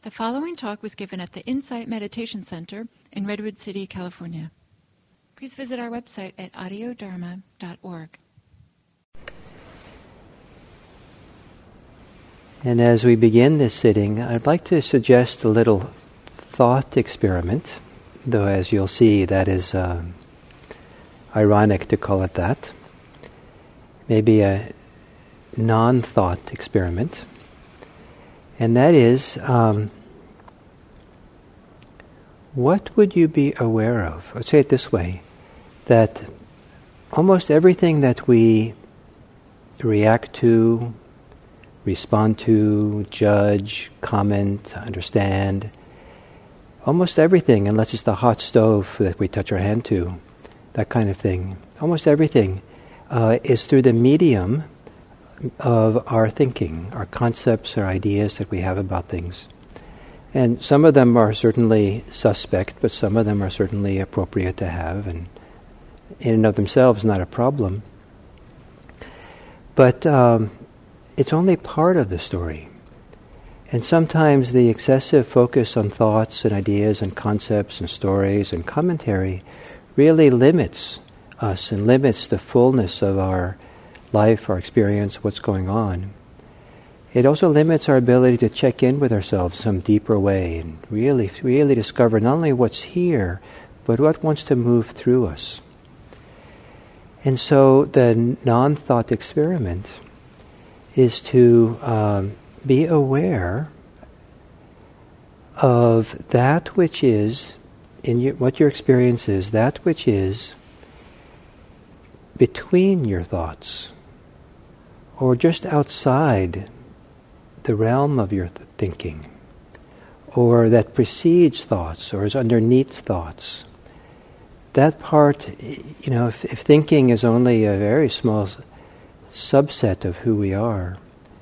The following talk was given at the Insight Meditation Center in Redwood City, California. Please visit our website at audiodharma.org. And as we begin this sitting, I'd like to suggest a little thought experiment, though as you'll see that is ironic to call it that. Maybe a non-thought experiment. And that is, what would you be aware of? I'll say it this way, that almost everything that we react to, respond to, judge, comment, understand, almost everything, unless it's the hot stove that we touch our hand to, that kind of thing, almost everything is through the medium of our thinking, our concepts, our ideas that we have about things. And some of them are certainly suspect, but some of them are certainly appropriate to have, and in and of themselves not a problem. But it's only part of the story. And sometimes the excessive focus on thoughts and ideas and concepts and stories and commentary really limits us and limits the fullness of our life, our experience, what's going on. It also limits our ability to check in with ourselves some deeper way and really discover not only what's here, but what wants to move through us. And so the non-thought experiment is to be aware of that which is, what your experience is, that which is between your thoughts, or just outside the realm of your thinking, or that precedes thoughts, or is underneath thoughts. That part, if thinking is only a very small subset of who we are,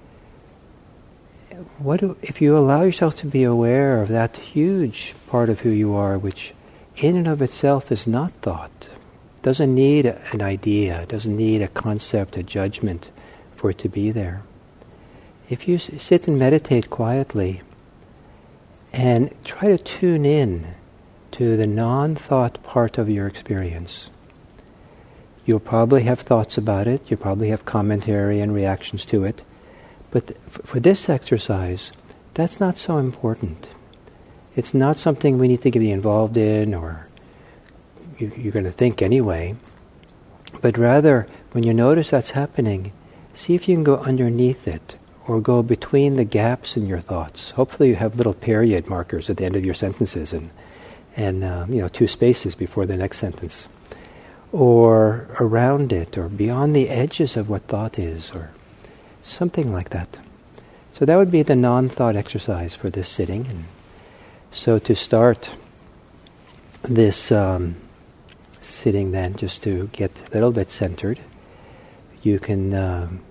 if you allow yourself to be aware of that huge part of who you are, which in and of itself is not thought, doesn't need an idea, doesn't need a concept, a judgment for it to be there. If you sit and meditate quietly and try to tune in to the non-thought part of your experience, you'll probably have thoughts about it, you'll probably have commentary and reactions to it, but for this exercise, that's not so important. It's not something we need to get involved in, or you're going to think anyway, but rather, when you notice that's happening, see if you can go underneath it, or go between the gaps in your thoughts. Hopefully you have little period markers at the end of your sentences and 2 spaces before the next sentence. Or around it, or beyond the edges of what thought is, or something like that. So that would be the non-thought exercise for this sitting. And so to start this sitting then, just to get a little bit centered, you can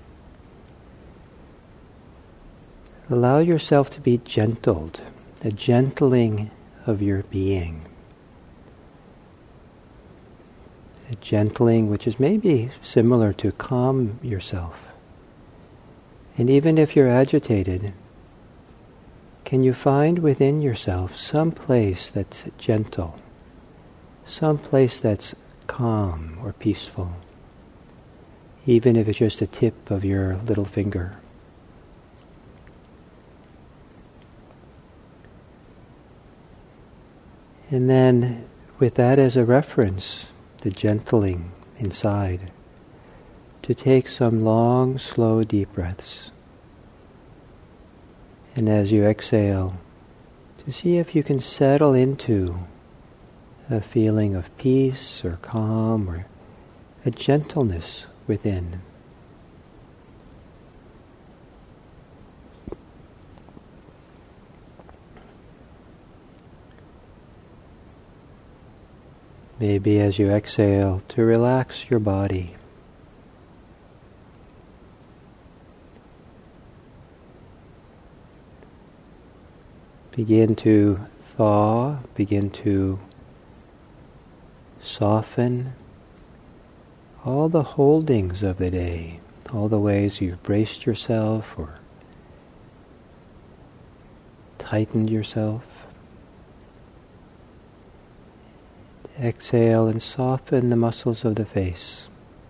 allow yourself to be gentled, a gentling of your being. A gentling which is maybe similar to calm yourself. And even if you're agitated, can you find within yourself some place that's gentle, some place that's calm or peaceful, even if it's just the tip of your little finger. And then, with that as a reference, the gentling inside, to take some long, slow, deep breaths. And as you exhale, to see if you can settle into a feeling of peace or calm or a gentleness within. Maybe as you exhale, to relax your body. Begin to thaw, begin to soften all the holdings of the day, all the ways you've braced yourself or tightened yourself. Exhale and soften the muscles of the face.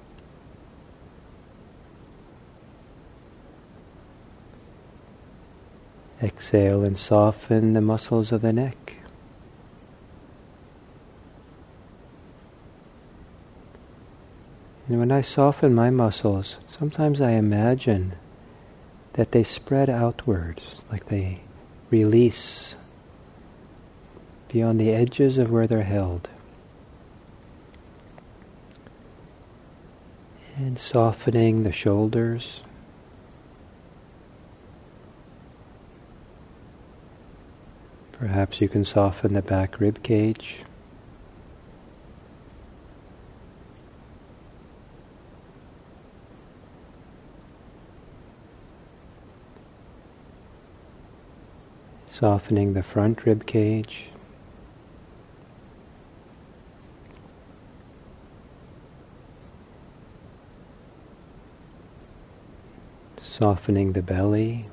Exhale and soften the muscles of the neck. And when I soften my muscles, sometimes I imagine that they spread outwards, like they release beyond the edges of where they're held. And softening the shoulders. Perhaps you can soften the back rib cage. Softening the front rib cage. Softening the belly.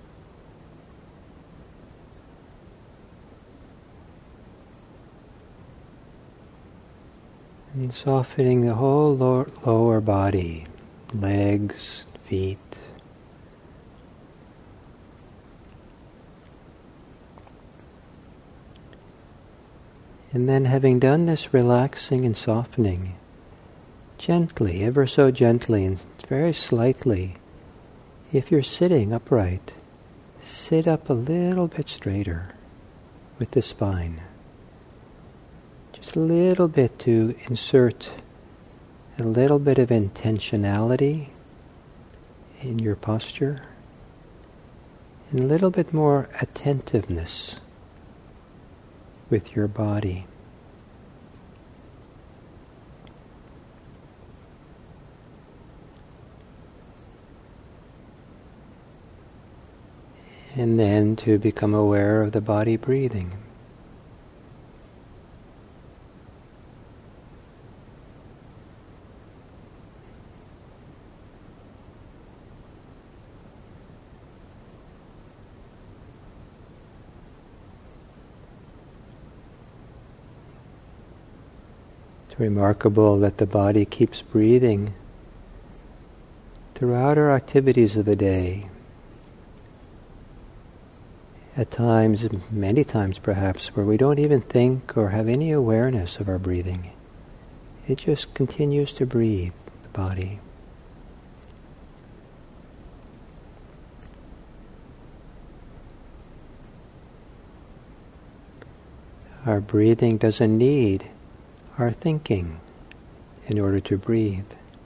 And softening the whole lower body, legs, feet. And then having done this relaxing and softening, gently, ever so gently and very slightly, if you're sitting upright, sit up a little bit straighter with the spine. Just a little bit to insert a little bit of intentionality in your posture, and a little bit more attentiveness with your body. And then to become aware of the body breathing. It's remarkable that the body keeps breathing throughout our activities of the day. At times, many times perhaps, where we don't even think or have any awareness of our breathing. It just continues to breathe, the body. Our breathing doesn't need our thinking in order to breathe.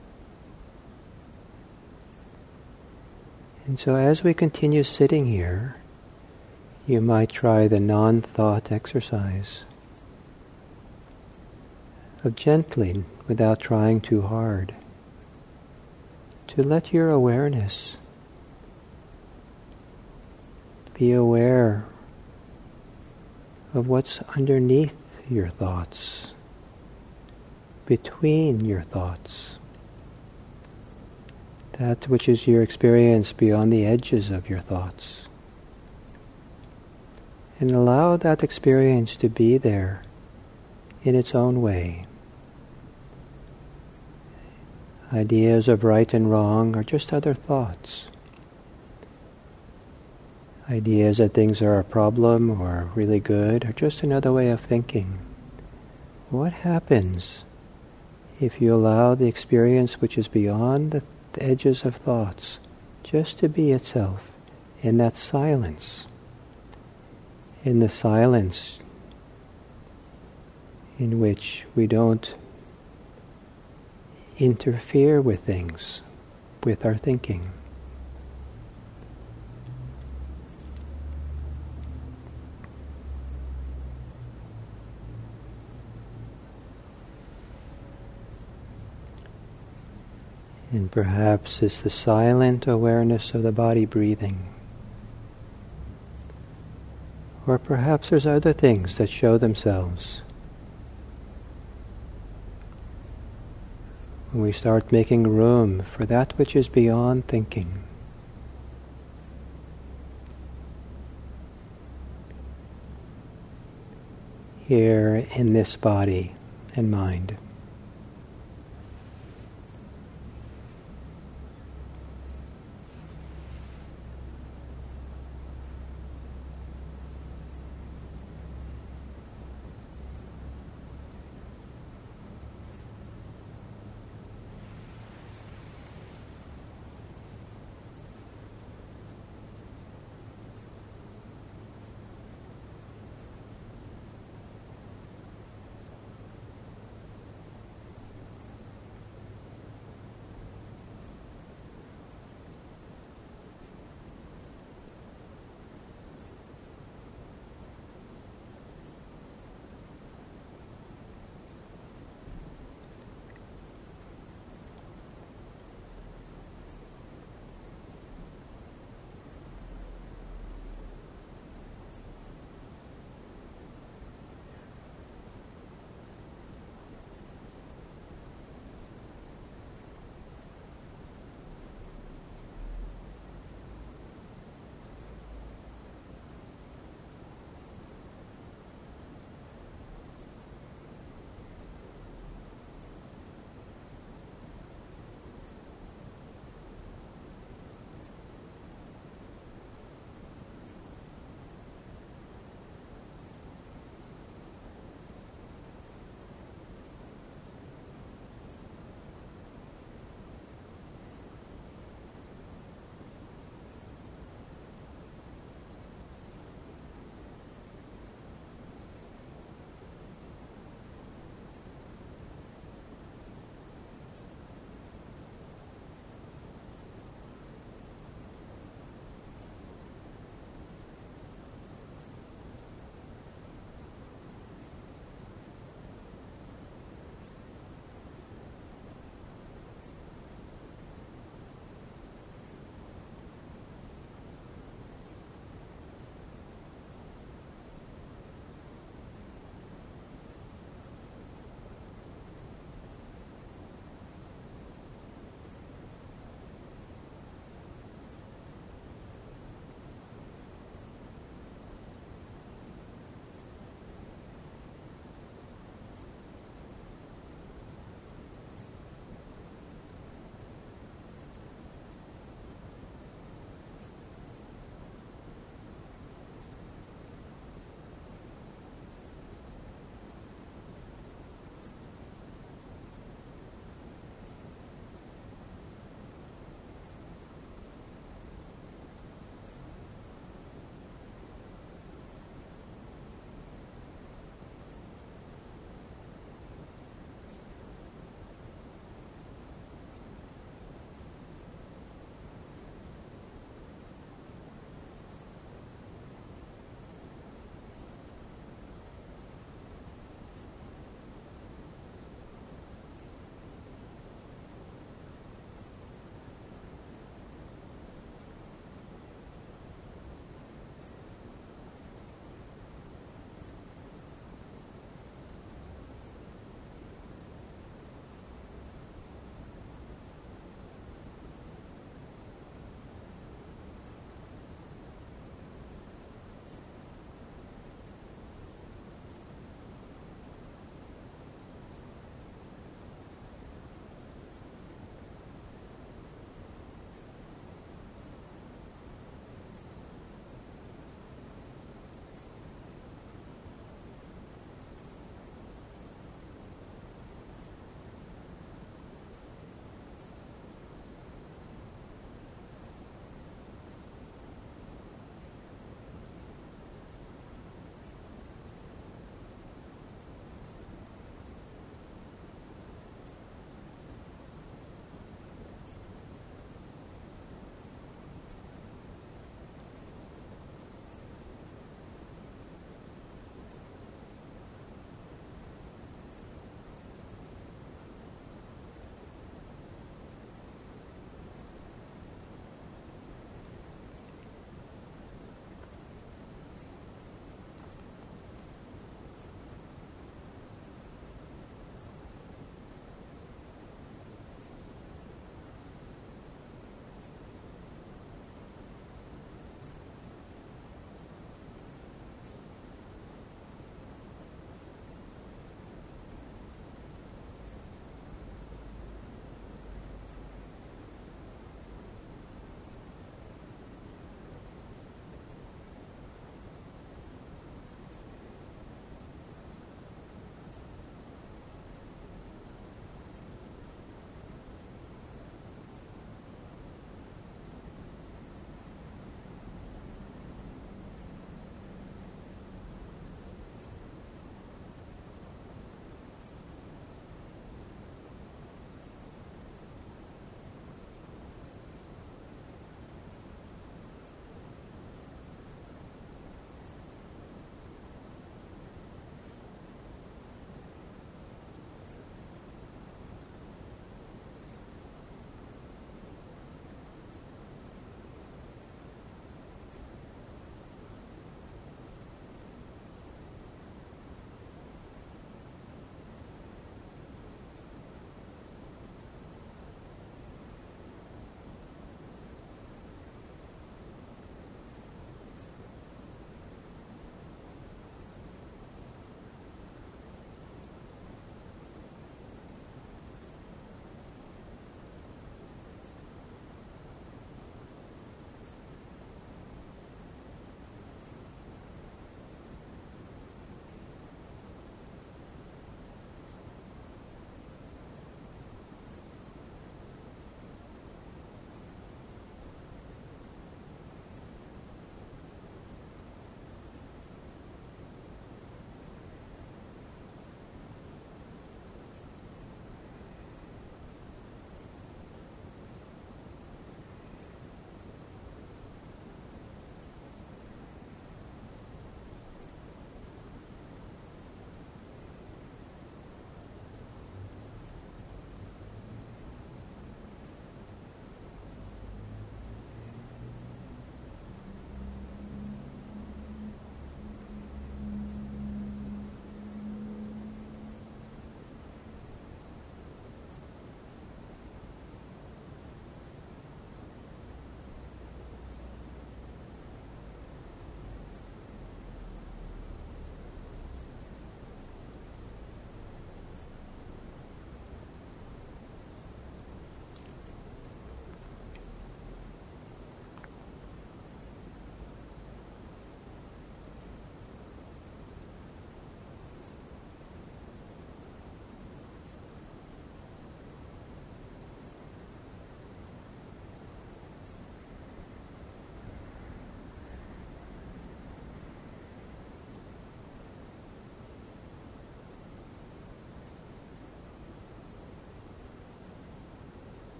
And so as we continue sitting here, you might try the non-thought exercise of gently, without trying too hard, to let your awareness be aware of what's underneath your thoughts, between your thoughts, that which is your experience beyond the edges of your thoughts. And allow that experience to be there in its own way. Ideas of right and wrong are just other thoughts. Ideas that things are a problem or really good are just another way of thinking. What happens if you allow the experience which is beyond the edges of thoughts just to be itself in that silence? In the silence in which we don't interfere with things, with our thinking. And perhaps it's the silent awareness of the body breathing. Or perhaps there's other things that show themselves. When we start making room for that which is beyond thinking. here in this body and mind.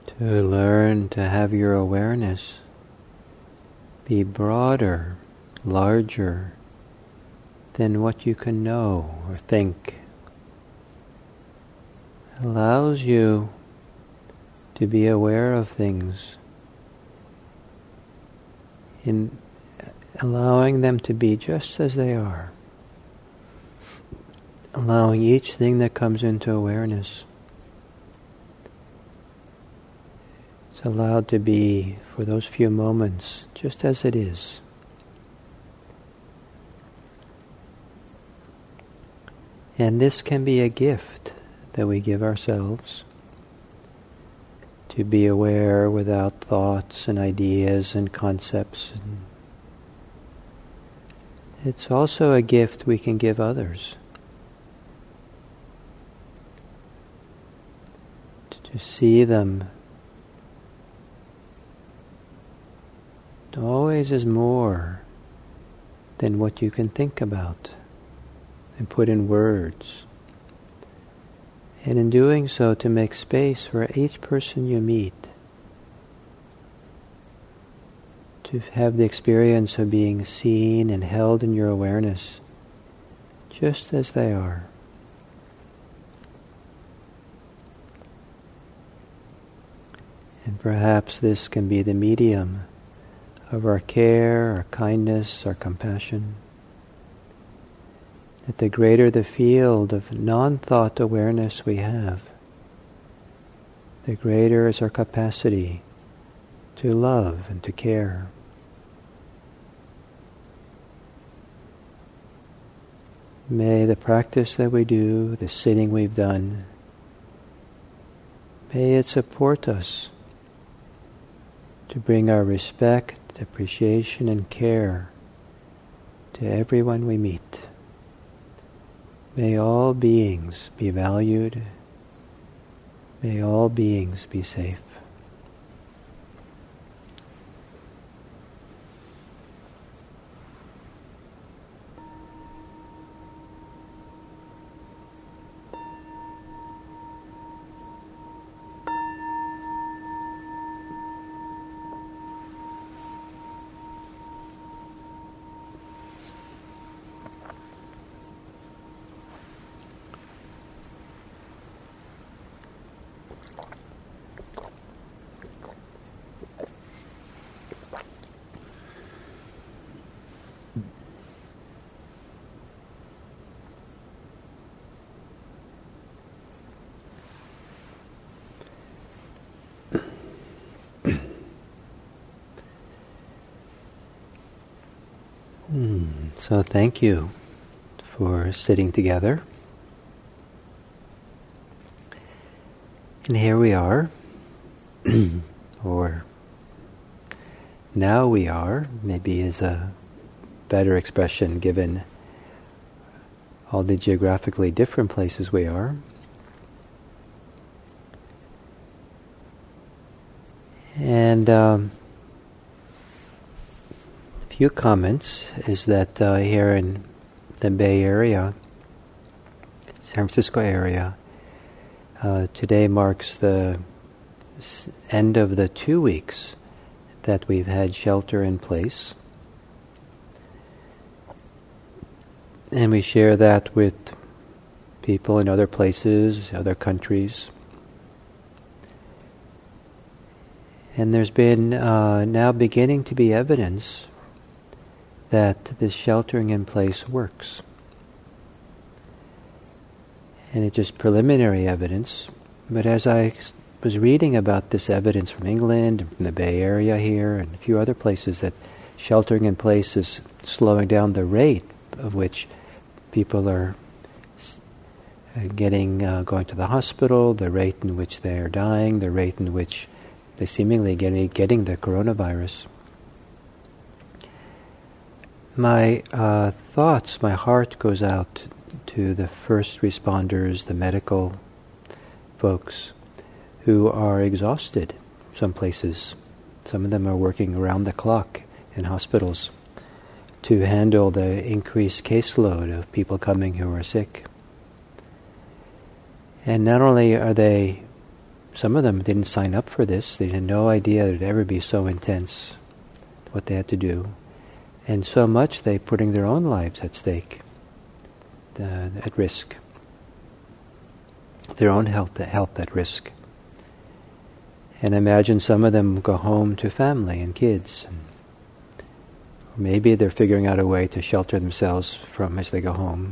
to learn to have your awareness be broader, larger than what you can know or think. Allows you to be aware of things, in allowing them to be just as they are, allowing each thing that comes into awareness. It's allowed to be, for those few moments, just as it is. And this can be a gift that we give ourselves, to be aware without thoughts and ideas and concepts. It's also a gift we can give others, to see them always as more than what you can think about and put in words. And in doing so, to make space for each person you meet to have the experience of being seen and held in your awareness just as they are. And perhaps this can be the medium of our care, our kindness, our compassion. That the greater the field of non-thought awareness we have, the greater is our capacity to love and to care. May the practice that we do, the sitting we've done, may it support us to bring our respect, appreciation, and care to everyone we meet. May all beings be valued. May all beings be safe. So thank you for sitting together. And here we are, or now we are, maybe is a better expression given all the geographically different places we are. And few comments is that here in the Bay Area, San Francisco area, today marks the end of the 2 weeks that we've had shelter in place. And we share that with people in other places, other countries. And there's been now beginning to be evidence that this sheltering in place works. And it's just preliminary evidence, but as I was reading about this evidence from England and from the Bay Area here and a few other places, that sheltering in place is slowing down the rate of which people are going to the hospital, the rate in which they are dying, the rate in which they seemingly getting the coronavirus. My thoughts, my heart goes out to the first responders, the medical folks who are exhausted. Some places, some of them are working around the clock in hospitals to handle the increased caseload of people coming who are sick. And not only are they some of them didn't sign up for this. They had no idea it would ever be so intense, what they had to do. And so much they putting their own lives at stake, at risk. Their own health at risk. And imagine some of them go home to family and kids. Or maybe they're figuring out a way to shelter themselves from as they go home.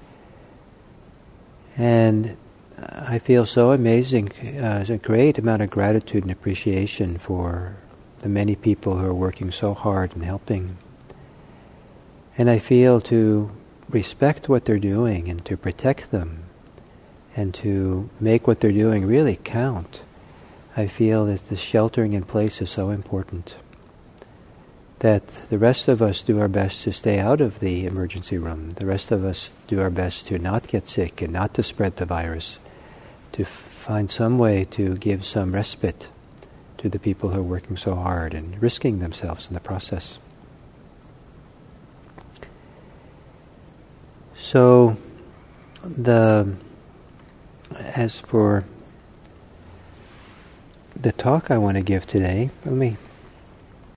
And I feel so amazing, a great amount of gratitude and appreciation for the many people who are working so hard and helping. And I feel to respect what they're doing and to protect them and to make what they're doing really count. I feel that the sheltering in place is so important. That the rest of us do our best to stay out of the emergency room. The rest of us do our best to not get sick and not to spread the virus. To find some way to give some respite to the people who are working so hard and risking themselves in the process. So, as for the talk I want to give today, let me